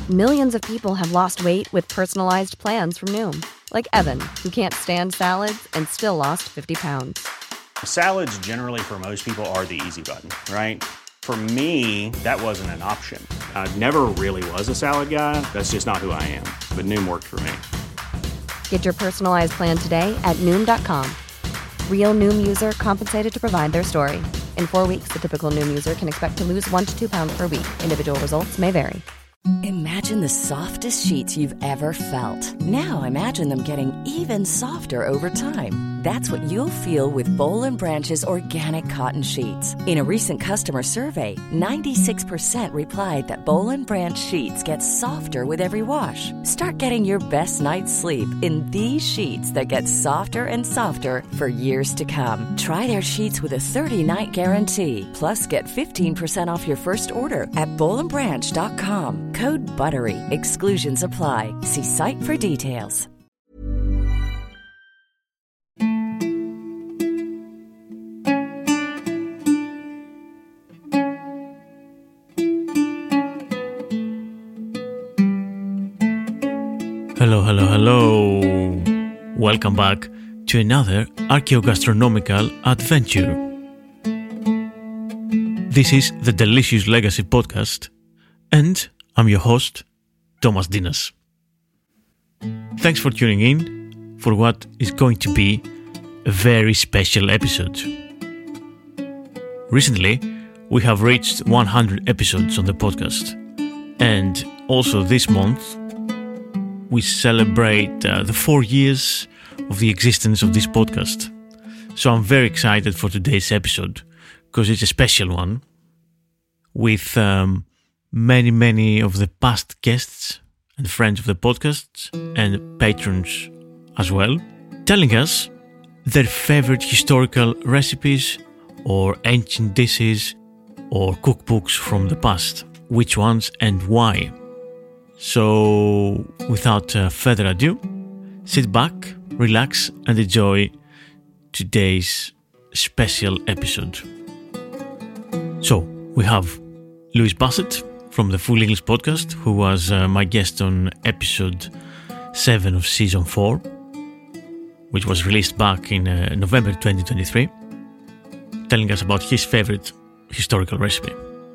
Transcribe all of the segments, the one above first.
Millions of people have lost weight with personalized plans from Noom. Like Evan, who can't stand salads and still lost 50 pounds. Salads generally for most people are the easy button, right? For me, that wasn't an option. I never really was a salad guy. That's just not who I am. But Noom worked for me. Get your personalized plan today at Noom.com. Real Noom user compensated to provide their story. In 4 weeks, the typical Noom user can expect to lose 1 to 2 pounds per week. Individual results may vary. Imagine the softest sheets you've ever felt. Now imagine them getting even softer over time. That's what you'll feel with Boll & Branch's organic cotton sheets. In a recent customer survey, 96% replied that Boll & Branch sheets get softer with every wash. Start getting your best night's sleep in these sheets that get softer and softer for years to come. Try their sheets with a 30-night guarantee. Plus, get 15% off your first order at bollandbranch.com. Code BUTTERY. Exclusions apply. See site for details. Hello. Welcome back to another archaeogastronomical adventure. This is the Delicious Legacy Podcast, and I'm your host, Thomas Dinas. Thanks for tuning in for what is going to be a very special episode. Recently, we have reached 100 episodes on the podcast, and also this month, we celebrate the 4 years of the existence of this podcast. So I'm very excited for today's episode because it's a special one with many of the past guests and friends of the podcasts and patrons as well, telling us their favorite historical recipes or ancient dishes or cookbooks from the past, which ones and why. So, without further ado, sit back, relax, and enjoy today's special episode. So, we have Louis Bassett from the Full English Podcast, who was my guest on episode 7 of season 4, which was released back in November 2023, telling us about his favorite historical recipe.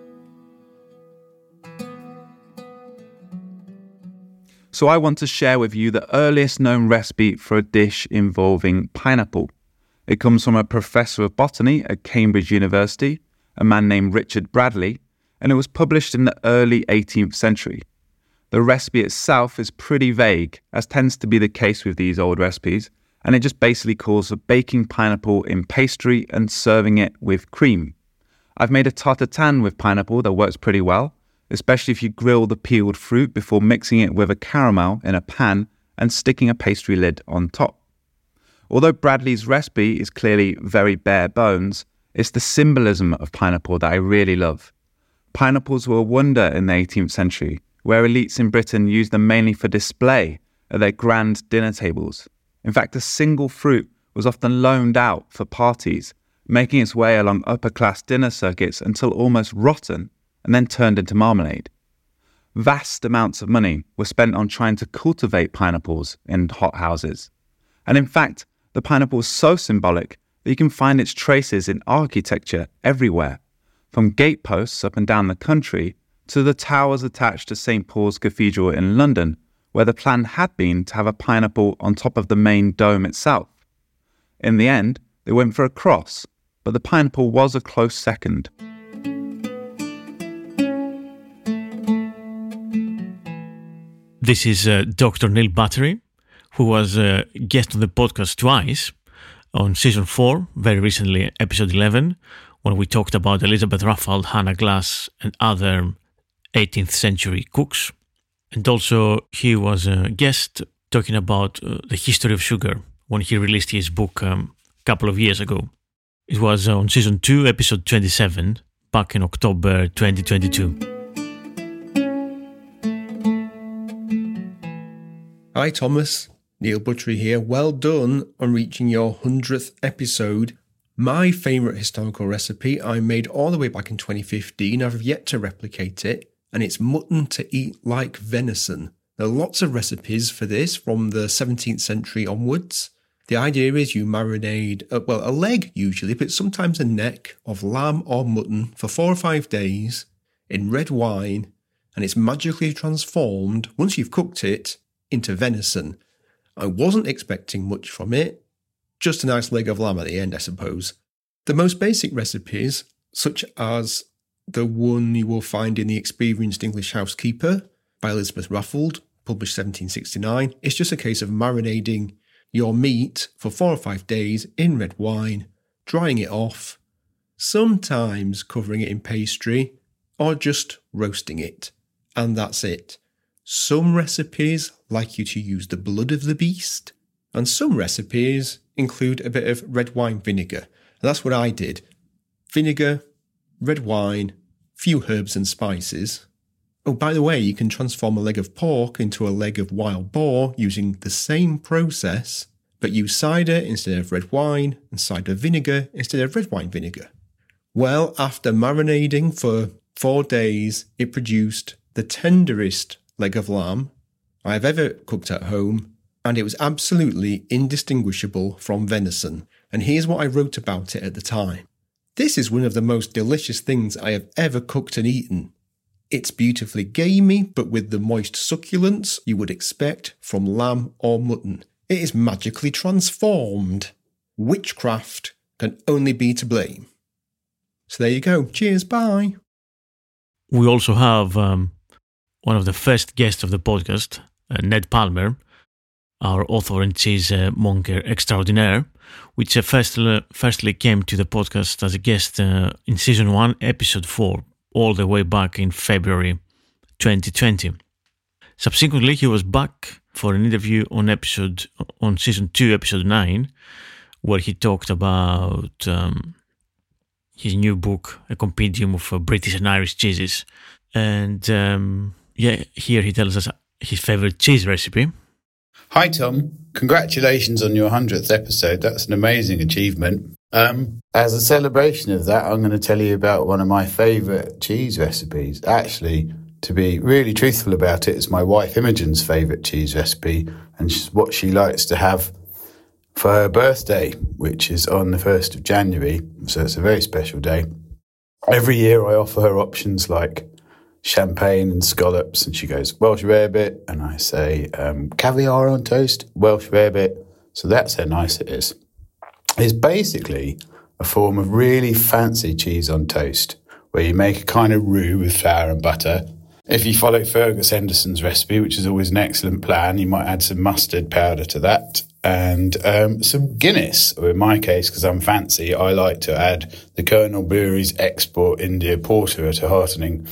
So I want to share with you the earliest known recipe for a dish involving pineapple. It comes from a professor of botany at Cambridge University, a man named Richard Bradley, and it was published in the early 18th century. The recipe itself is pretty vague, as tends to be the case with these old recipes, and it just basically calls for baking pineapple in pastry and serving it with cream. I've made a tarte tatin with pineapple that works pretty well, especially if you grill the peeled fruit before mixing it with a caramel in a pan and sticking a pastry lid on top. Although Bradley's recipe is clearly very bare bones, it's the symbolism of pineapple that I really love. Pineapples were a wonder in the 18th century, where elites in Britain used them mainly for display at their grand dinner tables. In fact, a single fruit was often loaned out for parties, making its way along upper-class dinner circuits until almost rotten, and then turned into marmalade. Vast amounts of money were spent on trying to cultivate pineapples in hothouses. And in fact, the pineapple is so symbolic that you can find its traces in architecture everywhere, from gateposts up and down the country to the towers attached to St. Paul's Cathedral in London, where the plan had been to have a pineapple on top of the main dome itself. In the end, they went for a cross, but the pineapple was a close second. This is Dr. Neil Battery, who was a guest on the podcast twice, on season 4, very recently, episode 11, when we talked about Elizabeth Raffald, Hannah Glass, and other 18th century cooks. And also, he was a guest talking about the history of sugar when he released his book a couple of years ago. It was on season 2, episode 27, back in October 2022. Hi Thomas, Neil Buttery here. Well done on reaching your 100th episode. My favourite historical recipe I made all the way back in 2015. I've yet to replicate it. and it's mutton to eat like venison. There are lots of recipes for this from the 17th century onwards. The idea is you marinate, a leg usually, but sometimes a neck of lamb or mutton for 4 or 5 days in red wine, and it's magically transformed, once you've cooked it, into venison. I wasn't expecting much from it, just a nice leg of lamb at the end, I suppose. The most basic recipes, such as the one you will find in The Experienced English Housekeeper by Elizabeth Raffald, published 1769, it's just a case of marinating your meat for 4 or 5 days in red wine, drying it off, sometimes covering it in pastry, or just roasting it. And that's it. Some recipes like you to use the blood of the beast, and some recipes include a bit of red wine vinegar. And that's what I did. Vinegar, red wine, few herbs and spices. Oh, by the way, you can transform a leg of pork into a leg of wild boar using the same process, but use cider instead of red wine and cider vinegar instead of red wine vinegar. Well, after marinating for 4 days, it produced the tenderest leg of lamb I have ever cooked at home, and it was absolutely indistinguishable from venison. And here's what I wrote about it at the time. This is one of the most delicious things I have ever cooked and eaten. It's beautifully gamey, but with the moist succulence you would expect from lamb or mutton. It is magically transformed. Witchcraft can only be to blame. So there you go. Cheers, bye. We also have one of the first guests of the podcast, Ned Palmer, our author and cheese monger extraordinaire, which firstly came to the podcast as a guest in Season 1, Episode 4, all the way back in February 2020. Subsequently, he was back for an interview on Season 2, Episode 9, where he talked about his new book, A Compendium of British and Irish Cheeses. And here he tells us his favourite cheese recipe. Hi Tom, congratulations on your 100th episode. That's an amazing achievement. As a celebration of that, I'm going to tell you about one of my favourite cheese recipes. Actually, to be really truthful about it, it's my wife Imogen's favourite cheese recipe, and what she likes to have for her birthday, which is on the 1st of January, so it's a very special day. Every year I offer her options like champagne and scallops, and she goes, Welsh rarebit, and I say, caviar on toast, Welsh rarebit, so that's how nice it is. It's basically a form of really fancy cheese on toast, where you make a kind of roux with flour and butter. If you follow Fergus Henderson's recipe, which is always an excellent plan, you might add some mustard powder to that, and some Guinness, or in my case, because I'm fancy, I like to add the Colonel Brewery's Export India Porter at a heartening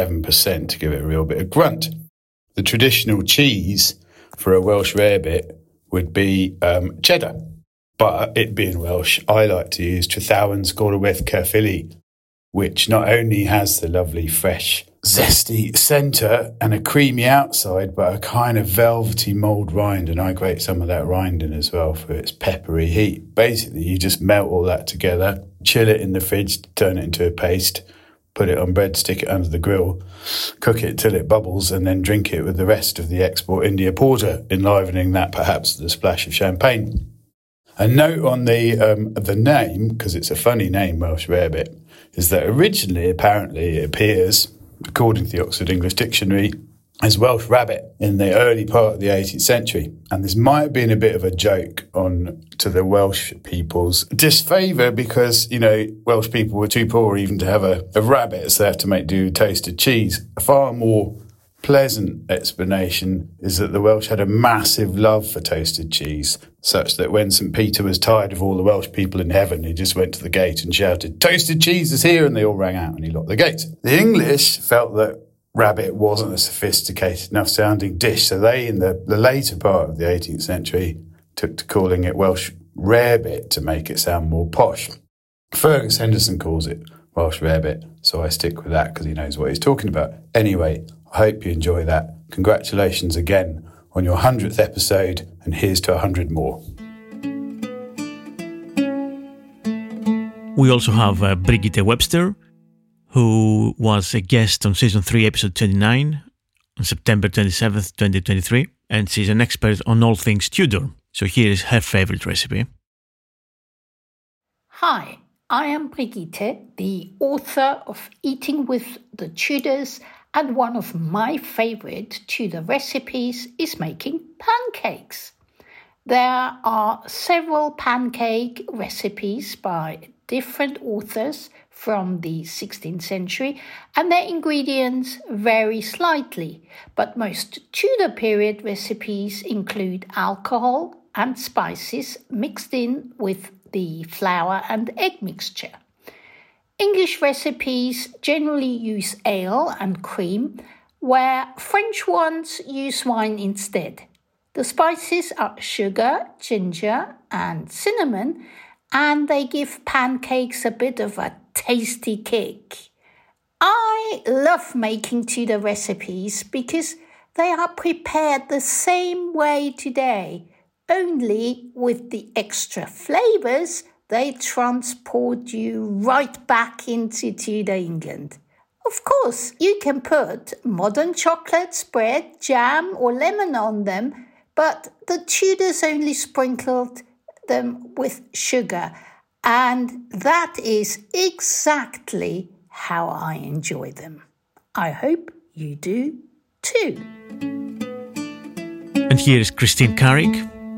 7% to give it a real bit of grunt. The traditional cheese for a Welsh rarebit would be cheddar, but it being Welsh, I like to use Trythowens Gorweth Caerphilly, which not only has the lovely fresh zesty centre and a creamy outside, but a kind of velvety mould rind, and I grate some of that rind in as well for its peppery heat. Basically, you just melt all that together, chill it in the fridge, turn it into a paste, put it on bread, stick it under the grill, cook it till it bubbles, and then drink it with the rest of the Export India Porter, enlivening that perhaps with a splash of champagne. A note on the name, because it's a funny name, Welsh rarebit, is that originally, apparently, it appears, according to the Oxford English Dictionary, as Welsh rabbit in the early part of the 18th century. And this might have been a bit of a joke to the Welsh people's disfavour because, Welsh people were too poor even to have a rabbit, so they have to make do with toasted cheese. A far more pleasant explanation is that the Welsh had a massive love for toasted cheese, such that when St. Peter was tired of all the Welsh people in heaven, he just went to the gate and shouted, "Toasted cheese is here," and they all rang out and he locked the gate. The English felt that rabbit wasn't a sophisticated enough sounding dish, so they, in the later part of the 18th century, took to calling it Welsh rarebit to make it sound more posh. Fergus Henderson calls it Welsh rarebit, so I stick with that because he knows what he's talking about. Anyway, I hope you enjoy that. Congratulations again on your 100th episode, and here's to 100 more. We also have Brigitte Webster, who was a guest on Season 3, Episode 29, on September 27th, 2023, and she's an expert on all things Tudor. So here is her favorite recipe. Hi, I am Brigitte, the author of Eating with the Tudors, and one of my favorite Tudor recipes is making pancakes. There are several pancake recipes by different authors from the 16th century, and their ingredients vary slightly, but most Tudor period recipes include alcohol and spices mixed in with the flour and egg mixture. English recipes generally use ale and cream, where French ones use wine instead. The spices are sugar, ginger, and cinnamon, and they give pancakes a bit of a tasty kick. I love making Tudor recipes because they are prepared the same way today, only with the extra flavours they transport you right back into Tudor England. Of course, you can put modern chocolate spread, jam or lemon on them, but the Tudors only sprinkled them with sugar, and that is exactly how I enjoy them. I hope you do too. And here is Christine Carrick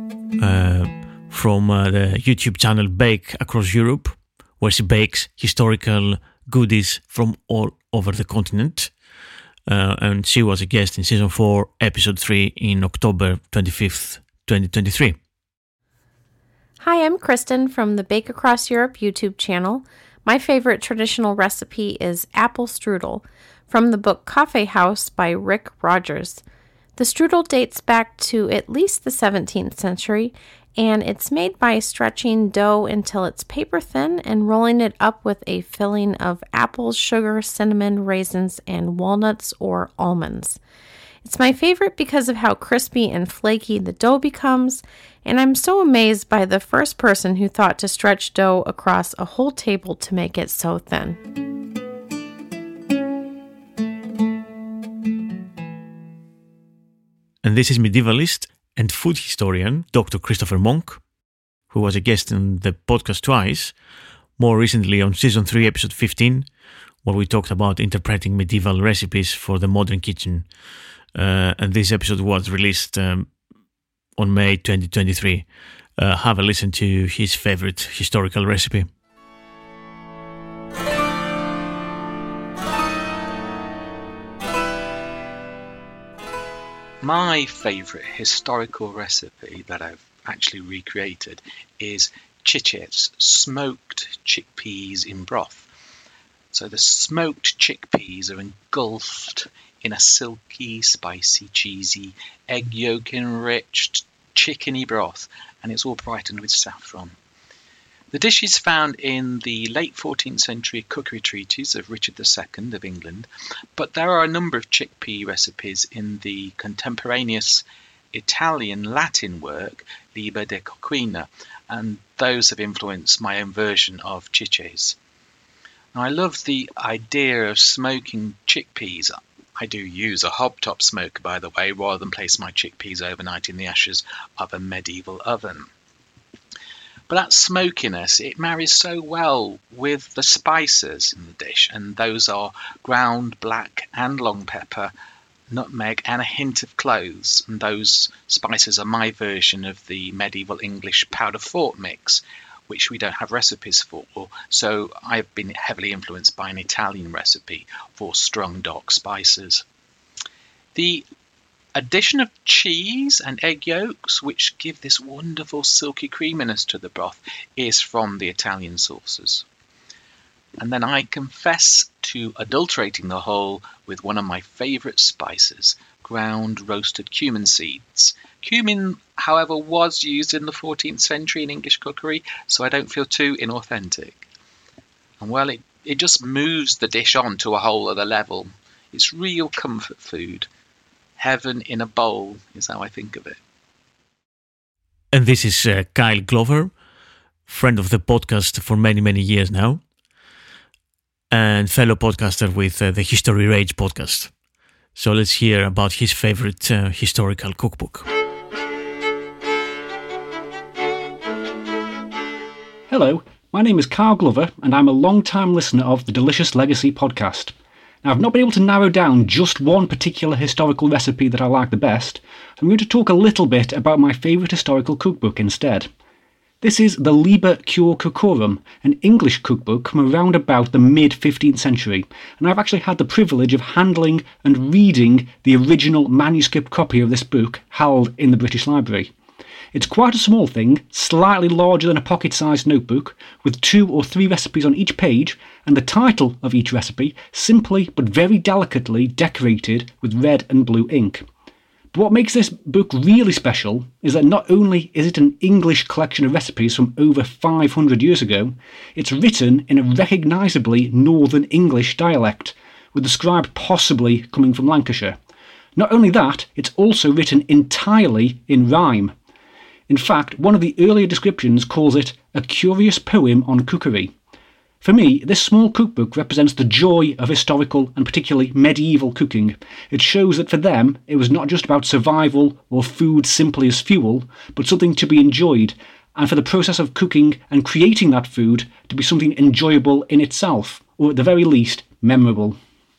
from the YouTube channel Bake Across Europe, where she bakes historical goodies from all over the continent. And she was a guest in Season 4, Episode 3 in October 25th, 2023. Hi, I'm Kristen from the Bake Across Europe YouTube channel. My favorite traditional recipe is apple strudel from the book Coffee House by Rick Rogers. The strudel dates back to at least the 17th century, and it's made by stretching dough until it's paper thin and rolling it up with a filling of apples, sugar, cinnamon, raisins, and walnuts or almonds. It's my favorite because of how crispy and flaky the dough becomes, and I'm so amazed by the first person who thought to stretch dough across a whole table to make it so thin. And this is medievalist and food historian Dr. Christopher Monk, who was a guest on the podcast twice, more recently on Season 3, Episode 15, where we talked about interpreting medieval recipes for the modern kitchen. And this episode was released on May 2023. Have a listen to his favorite historical recipe. My favourite historical recipe that I've actually recreated is chiches, smoked chickpeas in broth. So the smoked chickpeas are engulfed in a silky, spicy, cheesy, egg yolk enriched chickeny broth, and it's all brightened with saffron. The dish is found in the late 14th century cookery treatise of Richard II of England, but there are a number of chickpea recipes in the contemporaneous Italian Latin work Liber de Coquina, and those have influenced my own version of chiches. Now, I love the idea of smoking chickpeas. I do use a hobtop smoker, by the way, rather than place my chickpeas overnight in the ashes of a medieval oven. But that smokiness, it marries so well with the spices in the dish, and those are ground black and long pepper, nutmeg, and a hint of cloves. And those spices are my version of the medieval English powder fort mix, which we don't have recipes for. So I've been heavily influenced by an Italian recipe for strong dark spices. The addition of cheese and egg yolks, which give this wonderful silky creaminess to the broth, is from the Italian sources. And then I confess to adulterating the whole with one of my favourite spices, ground roasted cumin seeds. Cumin, however, was used in the 14th century in English cookery, so I don't feel too inauthentic. And well, it just moves the dish on to a whole other level. It's real comfort food. Heaven in a bowl is how I think of it. And this is Kyle Glover, friend of the podcast for many, many years now. and fellow podcaster with the History Rage podcast. So let's hear about his favorite historical cookbook. Hello, my name is Carl Glover and I'm a long-time listener of the Delicious Legacy podcast. Now, I've not been able to narrow down just one particular historical recipe that I like the best, so I'm going to talk a little bit about my favourite historical cookbook instead. This is the Liber Cur Coocorum, an English cookbook from around about the mid-15th century, and I've actually had the privilege of handling and reading the original manuscript copy of this book held in the British Library. It's quite a small thing, slightly larger than a pocket-sized notebook, with 2 or 3 recipes on each page, and the title of each recipe simply but very delicately decorated with red and blue ink. But what makes this book really special is that not only is it an English collection of recipes from over 500 years ago, it's written in a recognisably Northern English dialect, with the scribe possibly coming from Lancashire. Not only that, it's also written entirely in rhyme. In fact, one of the earlier descriptions calls it a curious poem on cookery. For me, this small cookbook represents the joy of historical and particularly medieval cooking. It shows that for them, it was not just about survival or food simply as fuel, but something to be enjoyed, and for the process of cooking and creating that food to be something enjoyable in itself, or at the very least, memorable.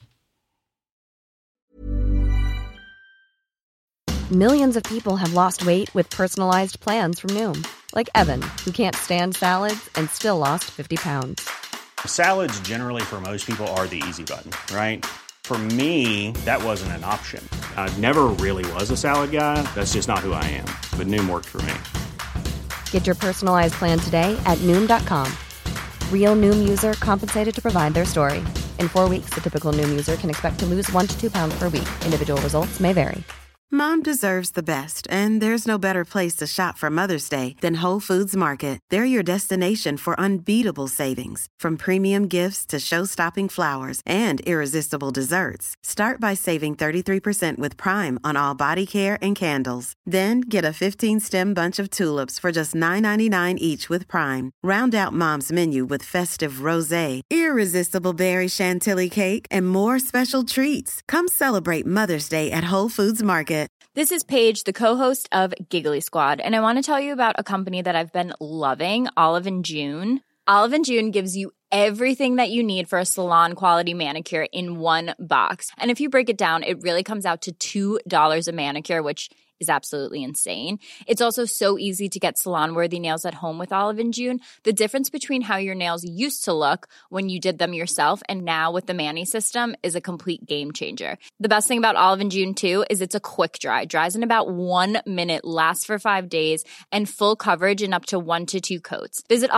Millions of people have lost weight with personalized plans from Noom. Like Evan, who can't stand salads and still lost 50 pounds. Salads generally for most people are the easy button, right? For me, that wasn't an option. I never really was a salad guy. That's just not who I am. But Noom worked for me. Get your personalized plan today at Noom.com. Real Noom user compensated to provide their story. In 4 weeks, the typical Noom user can expect to lose 1 to 2 pounds per week. Individual results may vary. Mom deserves the best, and there's no better place to shop for Mother's Day than Whole Foods Market. They're your destination for unbeatable savings, from premium gifts to show-stopping flowers and irresistible desserts. Start by saving 33% with Prime on all body care and candles. Then get a 15-stem bunch of tulips for just $9.99 each with Prime. Round out Mom's menu with festive rosé, irresistible berry chantilly cake, and more special treats. Come celebrate Mother's Day at Whole Foods Market. This is Paige, the co-host of Giggly Squad, and I want to tell you about a company that I've been loving, Olive & June. Olive & June gives you everything that you need for a salon-quality manicure in one box. And if you break it down, it really comes out to $2 a manicure, which is absolutely insane. It's also so easy to get salon-worthy nails at home with Olive & June. The difference between how your nails used to look when you did them yourself and now with the Mani system is a complete game changer. The best thing about Olive & June, too, is it's a quick dry. Dries in about 1 minute, lasts for 5 days, and full coverage in up to 1 to 2 coats. Visit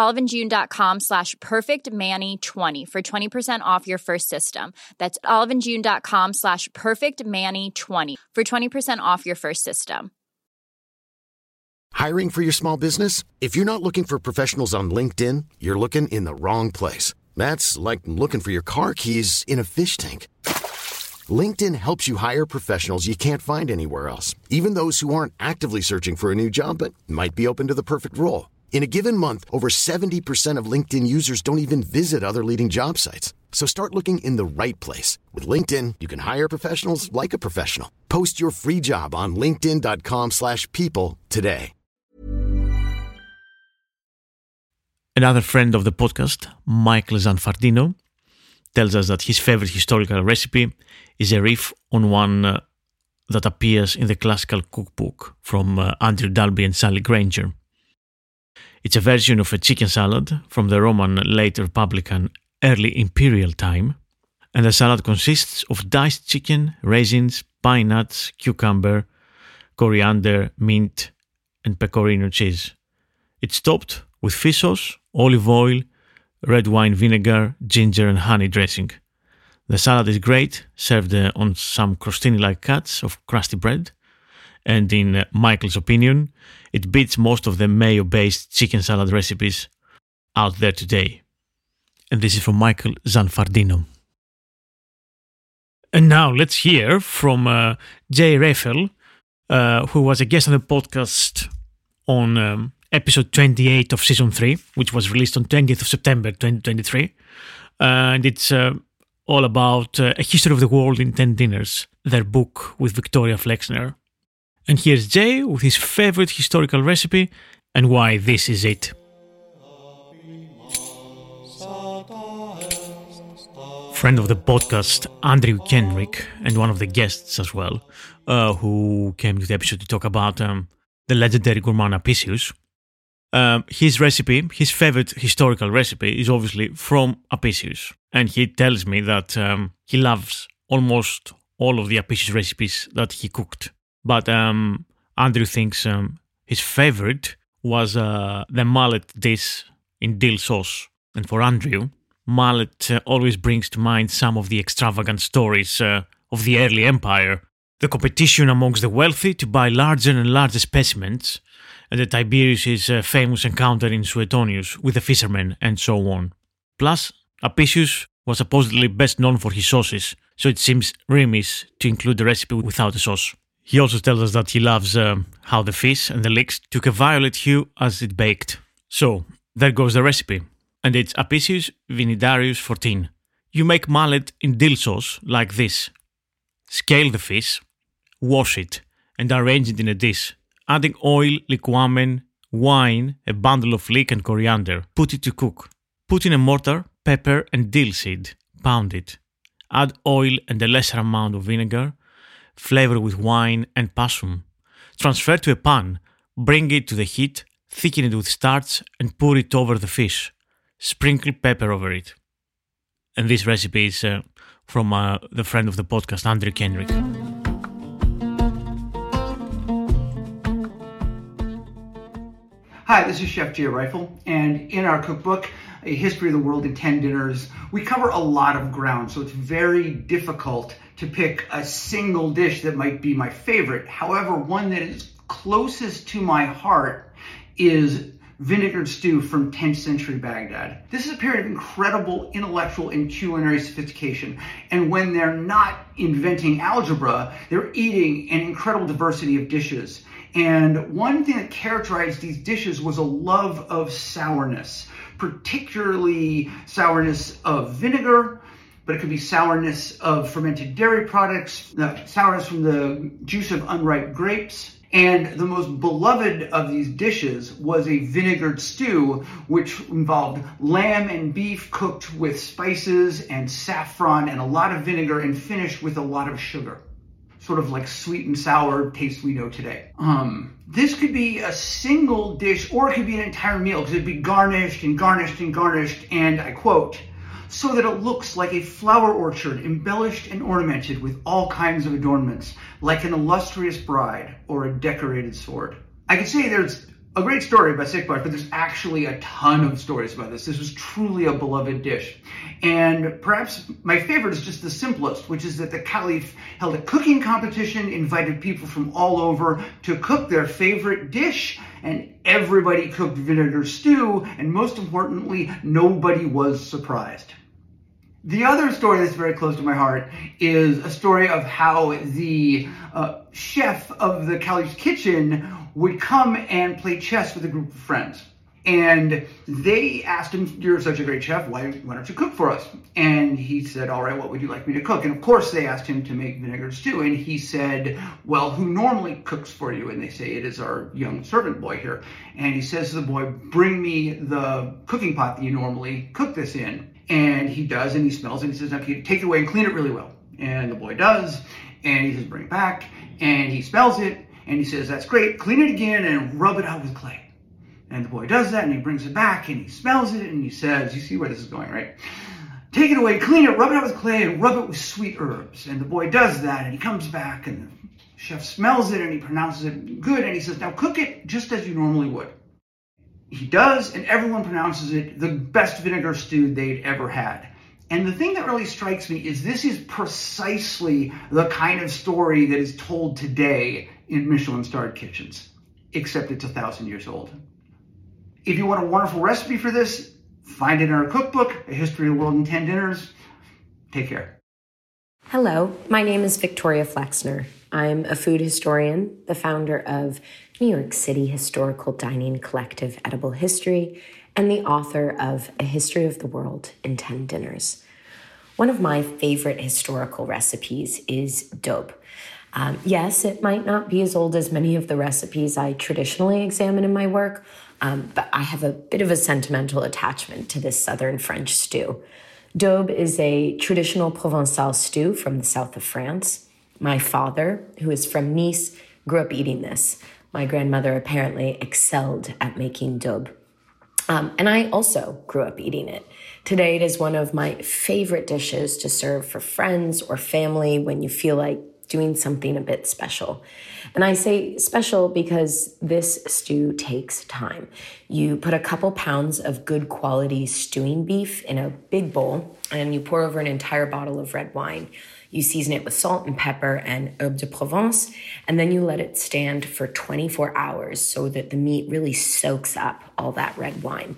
oliveandjune.com/perfectmani20 for 20% off your first system. That's oliveandjune.com/perfectmani20 for 20% off your first system. Hiring for your small business? If you're not looking for professionals on LinkedIn, you're looking in the wrong place. That's like looking for your car keys in a fish tank. LinkedIn helps you hire professionals you can't find anywhere else, even those who aren't actively searching for a new job but might be open to the perfect role. In a given month, over 70% of LinkedIn users don't even visit other leading job sites. So start looking in the right place. With LinkedIn, you can hire professionals like a professional. Post your free job on linkedin.com/people today. Another friend of the podcast, Michael Zanfardino, tells us that his favorite historical recipe is a riff on one that appears in the classical cookbook from Andrew Dalby and Sally Granger. It's a version of a chicken salad from the Roman late Republican early imperial time, and the salad consists of diced chicken, raisins, pine nuts, cucumber, coriander, mint, and pecorino cheese. It's topped with fish sauce, olive oil, red wine vinegar, ginger and honey dressing. The salad is great, served on some crostini-like cuts of crusty bread, and in Michael's opinion, it beats most of the mayo-based chicken salad recipes out there today. And this is from Michael Zanfardino. And now let's hear from Jay Reffel, who was a guest on the podcast on episode 28 of season 3, which was released on 20th of September 2023. And it's all about A History of the World in 10 Dinners, their book with Victoria Flexner. And here's Jay with his favorite historical recipe and why this is it. Friend of the podcast, Andrew Kenrick, and one of the guests as well, who came to the episode to talk about the legendary gourmand Apicius. His recipe, his favorite historical recipe, is obviously from Apicius. And he tells me that he loves almost all of the Apicius recipes that he cooked. But Andrew thinks his favorite was the mullet dish in dill sauce. And for Andrew, mullet always brings to mind some of the extravagant stories of the early empire. The competition amongst the wealthy to buy larger and larger specimens, and the Tiberius' famous encounter in Suetonius with the fishermen, and so on. Plus, Apicius was supposedly best known for his sauces, so it seems remiss to include the recipe without a sauce. He also tells us that he loves how the fish and the leeks took a violet hue as it baked. So, there goes the recipe. And it's Apicius Vinidarius 14. You make mullet in dill sauce like this. Scale the fish, wash it, and arrange it in a dish, adding oil, liquamen, wine, a bundle of leek and coriander. Put it to cook. Put in a mortar, pepper and dill seed. Pound it. Add oil and a lesser amount of vinegar. Flavor with wine and passum. Transfer to a pan. Bring it to the heat. Thicken it with starch and pour it over the fish. Sprinkle pepper over it. And this recipe is from the friend of the podcast, Andrew Kenrick. Hi, this is Chef Jay Rifle, and in our cookbook, A History of the World in 10 Dinners, we cover a lot of ground, so it's very difficult to pick a single dish that might be my favorite. However, one that is closest to my heart is vinegared stew from 10th century Baghdad. This is a period of incredible intellectual and culinary sophistication. And when they're not inventing algebra, they're eating an incredible diversity of dishes. And one thing that characterized these dishes was a love of sourness, particularly sourness of vinegar, but it could be sourness of fermented dairy products, sourness from the juice of unripe grapes. And the most beloved of these dishes was a vinegared stew, which involved lamb and beef cooked with spices and saffron and a lot of vinegar and finished with a lot of sugar. Sort of like sweet and sour taste we know today. This could be a single dish, or it could be an entire meal, because it'd be garnished and garnished and garnished, and I quote, so that it looks like a flower orchard embellished and ornamented with all kinds of adornments, like an illustrious bride or a decorated sword. I could say there's a great story about Sikbar, but there's actually a ton of stories about this. This was truly a beloved dish. And perhaps my favorite is just the simplest, which is that the Caliph held a cooking competition, invited people from all over to cook their favorite dish, and everybody cooked vinegar stew, and most importantly, nobody was surprised. The other story that's very close to my heart is a story of how the chef of the Caliph's kitchen would come and play chess with a group of friends. And they asked him, you're such a great chef, why don't you cook for us? And he said, all right, what would you like me to cook? And of course they asked him to make vinegar stew. And he said, well, who normally cooks for you? And they say, it is our young servant boy here. And he says to the boy, bring me the cooking pot that you normally cook this in. And he does, and he smells it, and he says, okay, take it away and clean it really well. And the boy does, and he says, bring it back, and he smells it, and he says, that's great, clean it again and rub it out with clay. And the boy does that, and he brings it back, and he smells it, and he says, you see where this is going, right? Take it away, clean it, rub it out with clay, and rub it with sweet herbs. And the boy does that, and he comes back, and the chef smells it, and he pronounces it good, and he says, now cook it just as you normally would. He does, and everyone pronounces it the best vinegar stew they'd ever had. And the thing that really strikes me is this is precisely the kind of story that is told today in Michelin-starred kitchens, except it's 1,000 years old. If you want a wonderful recipe for this, find it in our cookbook, A History of the World in 10 Dinners. Take care. Hello, my name is Victoria Flexner. I'm a food historian, the founder of New York City Historical Dining Collective Edible History, and the author of A History of the World in 10 Dinners. One of my favorite historical recipes is daube. Yes, it might not be as old as many of the recipes I traditionally examine in my work, but I have a bit of a sentimental attachment to this southern French stew. Daube is a traditional Provençal stew from the south of France. My father, who is from Nice, grew up eating this. My grandmother apparently excelled at making daube. And I also grew up eating it. Today, it is one of my favorite dishes to serve for friends or family when you feel like doing something a bit special. And I say special because this stew takes time. You put a couple pounds of good quality stewing beef in a big bowl, and you pour over an entire bottle of red wine. You season it with salt and pepper and herbes de Provence, and then you let it stand for 24 hours so that the meat really soaks up all that red wine.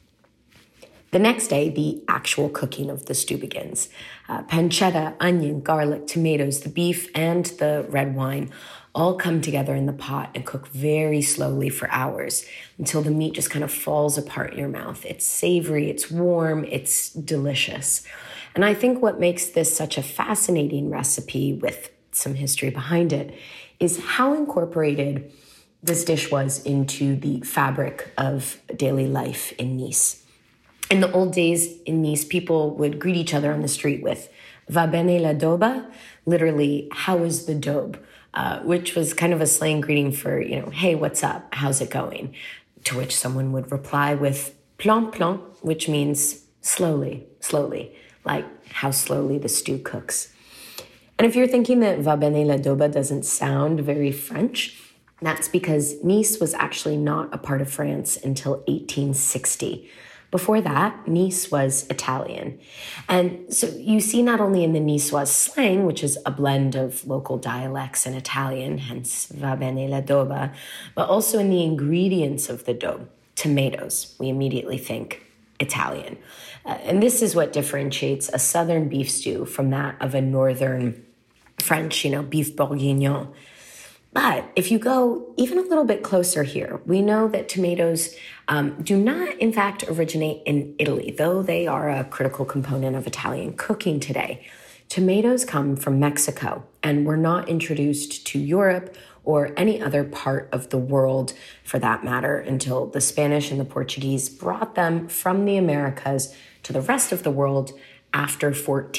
The next day, the actual cooking of the stew begins. Pancetta, onion, garlic, tomatoes, the beef, and the red wine all come together in the pot and cook very slowly for hours until the meat just kind of falls apart in your mouth. It's savory, it's warm, it's delicious. And I think what makes this such a fascinating recipe with some history behind it is how incorporated this dish was into the fabric of daily life in Nice. In the old days in Nice, people would greet each other on the street with "Va bene la daube?" Literally, how is the daube? Which was kind of a slang greeting for, hey, what's up? How's it going? To which someone would reply with "plan plan," which means slowly, slowly, like how slowly the stew cooks. And if you're thinking that "Va bene la daube" doesn't sound very French, that's because Nice was actually not a part of France until 1860. Before that, Nice was Italian. And so you see not only in the Niçoise slang, which is a blend of local dialects and Italian, hence "va bene la daube," but also in the ingredients of the daube. Tomatoes, we immediately think Italian. And this is what differentiates a southern beef stew from that of a northern French, beef bourguignon. But if you go even a little bit closer here, we know that tomatoes do not, in fact, originate in Italy, though they are a critical component of Italian cooking today. Tomatoes come from Mexico and were not introduced to Europe or any other part of the world, for that matter, until the Spanish and the Portuguese brought them from the Americas to the rest of the world after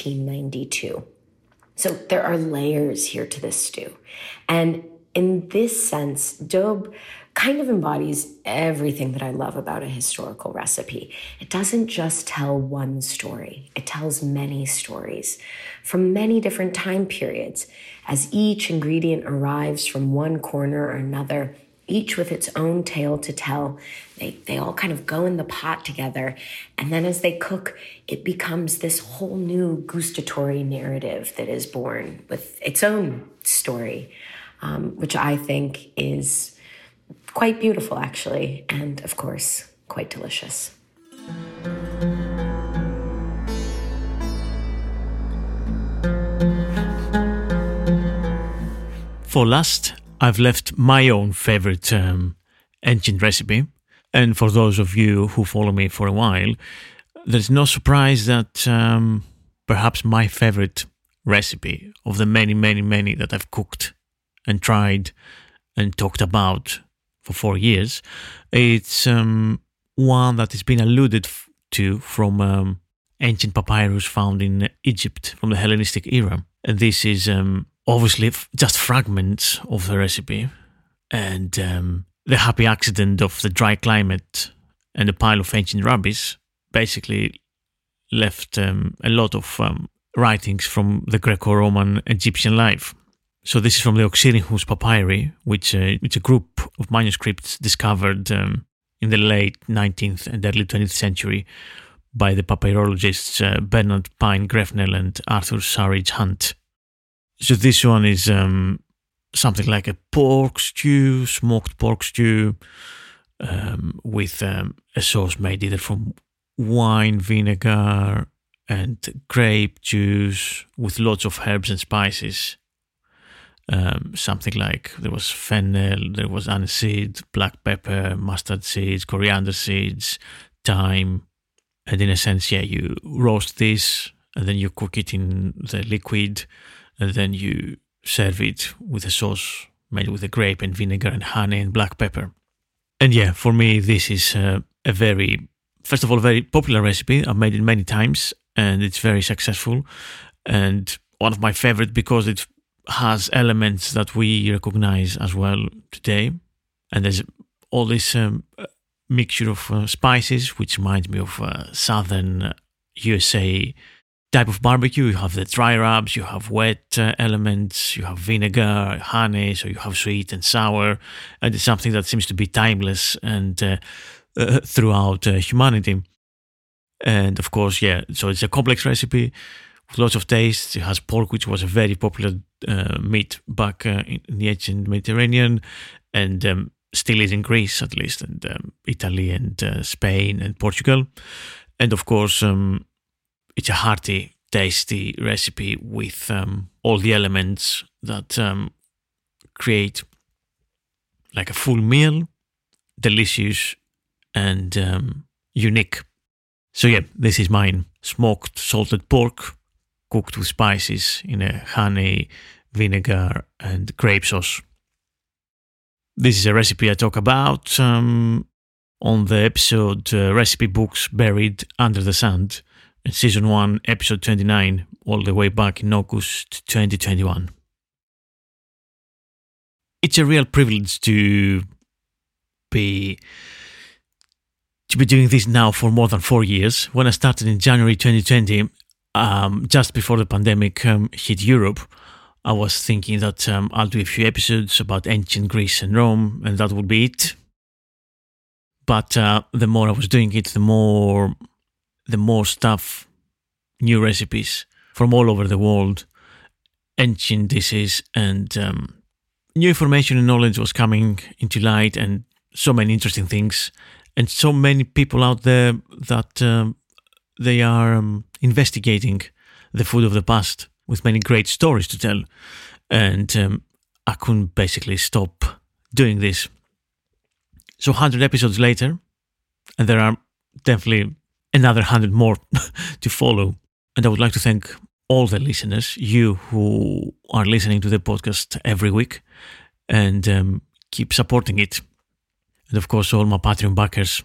1492. So there are layers here to this stew. And in this sense, daube kind of embodies everything that I love about a historical recipe. It doesn't just tell one story. It tells many stories from many different time periods. As each ingredient arrives from one corner or another, each with its own tale to tell, they all kind of go in the pot together. And then as they cook, it becomes this whole new gustatory narrative that is born with its own story. Which I think is quite beautiful, actually, and, of course, quite delicious. For last, I've left my own favorite ancient recipe. And for those of you who follow me for a while, there's no surprise that perhaps my favorite recipe of the many, many, many that I've cooked and tried and talked about for 4 years, it's one that has been alluded to from ancient papyrus found in Egypt from the Hellenistic era. And this is obviously just fragments of the recipe, and the happy accident of the dry climate and a pile of ancient rubbish basically left a lot of writings from the Greco-Roman Egyptian life. So this is from the Oxyrhynchus papyri, which it's a group of manuscripts discovered in the late 19th and early 20th century by the papyrologists Bernard Pine Grefnell and Arthur Surridge Hunt. So this one is something like a pork stew, smoked pork stew, with a sauce made either from wine, vinegar, and grape juice with lots of herbs and spices. Something like there was fennel, there was aniseed, black pepper, mustard seeds, coriander seeds, time. And in a sense, you roast this and then you cook it in the liquid and then you serve it with a sauce made with the grape and vinegar and honey and black pepper. And for me, this is a very popular recipe. I've made it many times and it's very successful. And one of my favorite because it has elements that we recognize as well today. And there's all this mixture of spices, which reminds me of southern USA type of barbecue. You have the dry rubs, you have wet elements, you have vinegar, honey, so you have sweet and sour, and it's something that seems to be timeless and throughout humanity. And of course, so it's a complex recipe with lots of taste. It has pork, which was a very popular meat back in the ancient Mediterranean, and still is in Greece at least, and Italy and Spain and Portugal. And of course, it's a hearty, tasty recipe with all the elements that create like a full meal, delicious and unique. So this is mine. Smoked salted pork cooked with spices in a honey, vinegar and grape sauce. This is a recipe I talk about on the episode Recipe Books Buried Under the Sand, in Season 1, Episode 29, all the way back in August 2021. It's a real privilege to be doing this now for more than 4 years. When I started in January 2020, just before the pandemic hit Europe, I was thinking that I'll do a few episodes about ancient Greece and Rome, and that would be it. But the more I was doing it, the more stuff, new recipes from all over the world, ancient dishes, and new information and knowledge was coming into light, and so many interesting things, and so many people out there that they are investigating the food of the past with many great stories to tell. And I couldn't basically stop doing this. So 100 episodes later, and there are definitely another 100 more to follow. And I would like to thank all the listeners, you who are listening to the podcast every week and keep supporting it. And of course, all my Patreon backers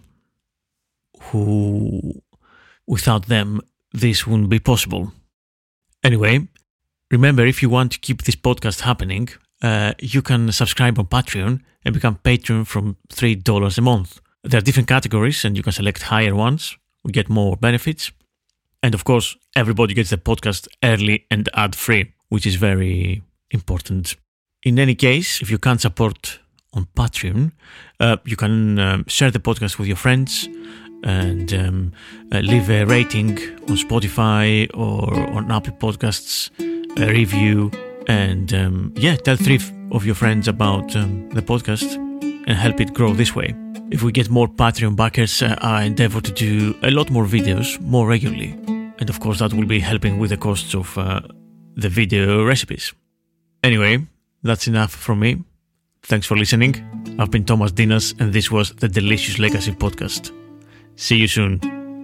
who, without them, this wouldn't be possible. Anyway, remember, if you want to keep this podcast happening, you can subscribe on Patreon and become patron from $3 a month. There are different categories and you can select higher ones. We get more benefits. And of course, everybody gets the podcast early and ad-free, which is very important. In any case, if you can't support on Patreon, you can share the podcast with your friends and leave a rating on Spotify or on Apple Podcasts, a review, and tell 3 of your friends about the podcast and help it grow this way. If we get more Patreon backers, I endeavor to do a lot more videos more regularly. And of course, that will be helping with the costs of the video recipes. Anyway, that's enough from me. Thanks for listening. I've been Thomas Dinas, and this was the Delicious Legacy Podcast. See you soon.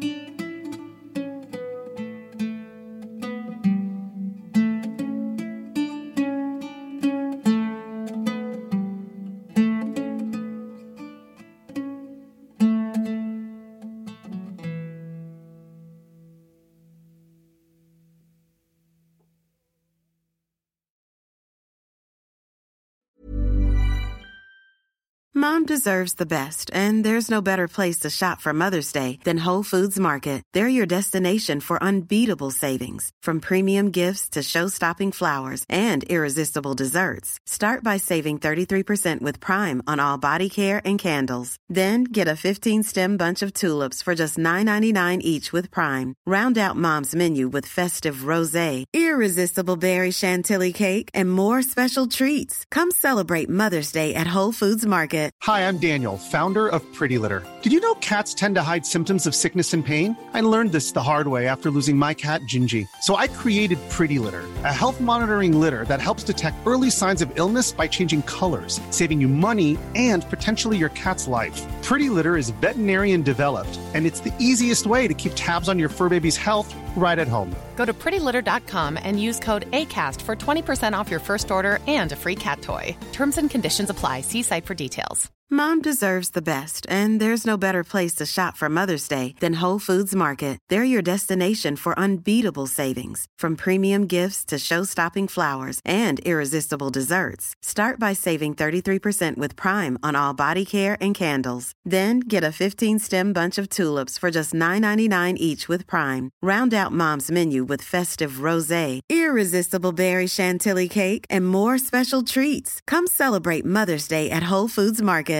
Mom deserves the best, and there's no better place to shop for Mother's Day than Whole Foods Market. They're your destination for unbeatable savings, from premium gifts to show-stopping flowers and irresistible desserts. Start by saving 33% with Prime on all body care and candles. Then get a 15-stem bunch of tulips for just $9.99 each with Prime. Round out Mom's menu with festive rosé, irresistible berry chantilly cake, and more special treats. Come celebrate Mother's Day at Whole Foods Market. Hi, I'm Daniel, founder of Pretty Litter. Did you know cats tend to hide symptoms of sickness and pain? I learned this the hard way after losing my cat, Gingy. So I created Pretty Litter, a health monitoring litter that helps detect early signs of illness by changing colors, saving you money and potentially your cat's life. Pretty Litter is veterinarian developed, and it's the easiest way to keep tabs on your fur baby's health right at home. Go to prettylitter.com and use code ACAST for 20% off your first order and a free cat toy. Terms and conditions apply. See site for details. Mom deserves the best, and there's no better place to shop for Mother's Day than Whole Foods Market. They're your destination for unbeatable savings, from premium gifts to show-stopping flowers and irresistible desserts. Start by saving 33% with Prime on all body care and candles. Then get a 15-stem bunch of tulips for just $9.99 each with Prime. Round out Mom's menu with festive rosé, irresistible berry chantilly cake, and more special treats. Come celebrate Mother's Day at Whole Foods Market.